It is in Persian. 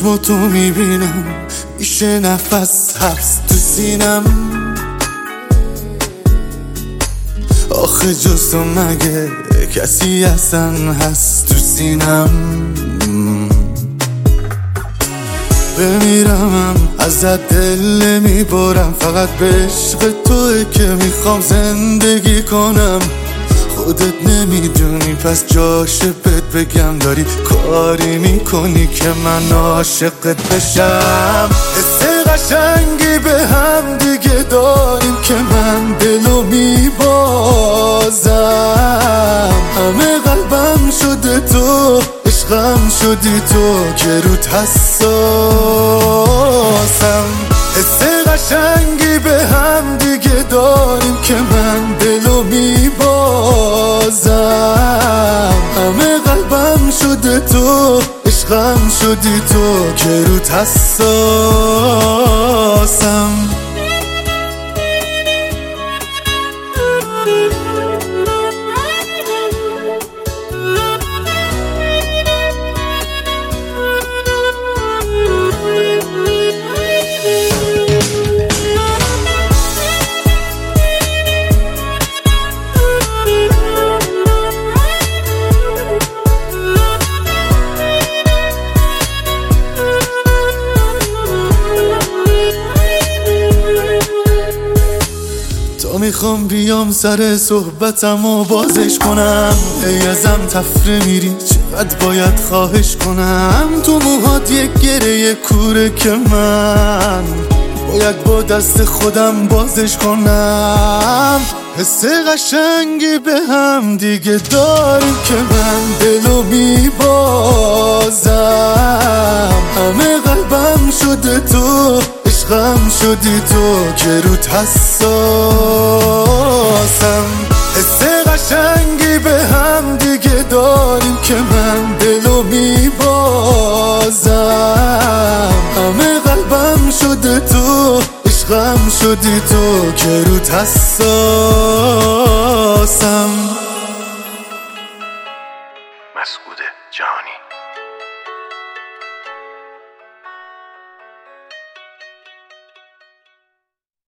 چشماتو میبینم میشه نفس حبس تو سینم. آخه جز تو مگه کسی اصلا هست تو سینم؟ بمیرمم ازت دل میبارم، فقط به عشق توه که میخوام زندگی کنم. خودت نمیدونی پس جاشه بهت بگم، داری کاری میکنی که من عاشقت بشم. حس قشنگی به هم دیگه داریم که من دلو میبازم. همه قلبم شده تو، عشقم شدی تو که روت حساسم. حس قشنگی به هم دیگه داریم که من دلو میبازم. همه قلبم شده تو، عشقم شدی تو که روت حساسم. میخوام بیام سر صحبتم و بازش کنم. ای ازم تفره میری چقدر باید خواهش کنم. تو موهات یک گره کوره که من باید با دست خودم بازش کنم. حس قشنگی به هم دیگه داریم که من دلو میبازم. همه قلبم شده تو، عشقم شدی تو که روت حساسم. حس قشنگی به هم دیگه داریم که من دلو میبازم. همه قلبم شده تو، عشقم شدی تو که روت حساسم.